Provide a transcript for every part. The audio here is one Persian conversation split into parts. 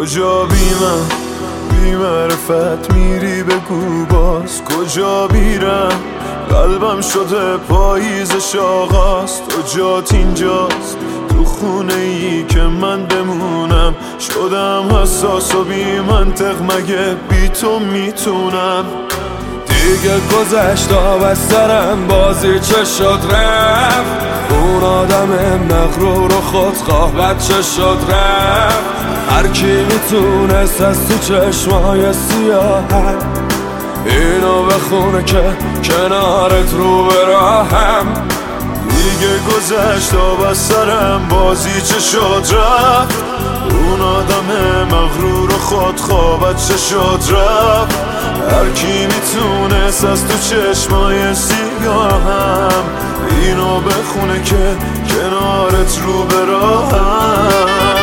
کجا بی من بی معرفت میری بگو باز کجا بیرم قلبم شده پاییزش آغاز تو جات اینجاست تو خونه ای که من بمونم شدم حساس و بی منطق مگه بی تو میتونم دیگه گذشت آب از سرم بازی چه شد رفت اون آدم مغرور و خودخواه بچه شد رفت هر کی میتونست از تو چشمای سیاهم اینو بخونه که کنارت رو به راهم دیگه گذشت آب از سرم بازی چه شد رفت اون آدم مغرور و خودخواه بچه شد رفت هر کی میتونست از تو چشمای سیاهم اینو بخونه که کنارت رو به راهم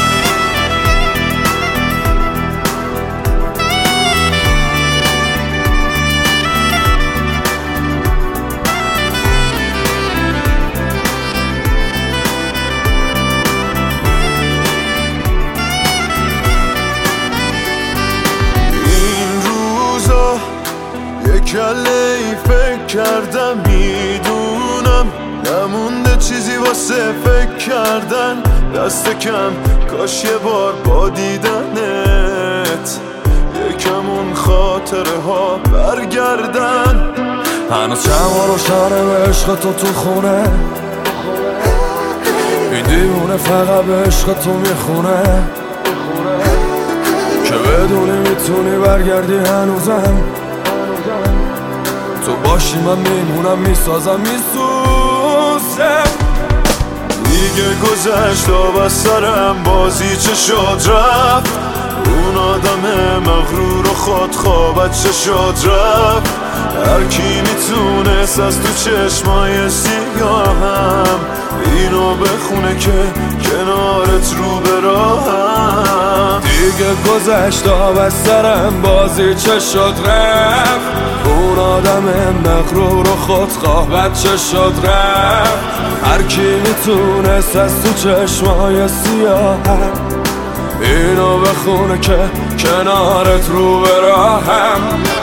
کله ای فکر کردم میدونم نمونده چیزی واسه فکر کردن دست کم کاش یه بار با دیدنت یکم اون خاطره ها برگردن هنوز شما روشنه به عشق تو خونه این دیوونه فقط به عشق تو میخونه که بدونی میتونی برگردی هنوزم تو باشی من میمونم میسازم میسوزم دیگه گذشت آب از سرم بازی چه شد رفت اون آدم مغرور و خودخواه بچه شد رفت هر کی میتونست از تو چشمای سیاهم اینو بخونه که کنارت رو به راهم دیگه گذشت آب از سرم بازی چه شد رفت اون آدم مغرور و خودخواه بچه شد رفت هر کی میتونست از تو چشمای سیاهم اینو بخونه که کنارت رو به راهم